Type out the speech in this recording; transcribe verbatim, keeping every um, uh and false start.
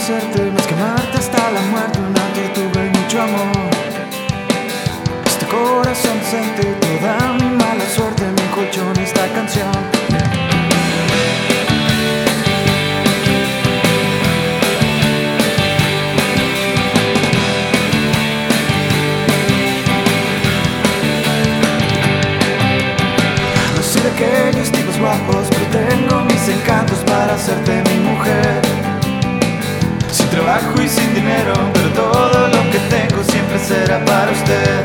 conocerte más que amarte hasta la muerte, una tortuga y mucho amor. Este corazón decente, toda mi mala suerte, mi colchón y esta canción. No soy de aquellos tipos guapos, pero tengo mis encantos para hacerte mi mujer. Sin trabajo y sin dinero, pero todo lo que tengo siempre será para usted.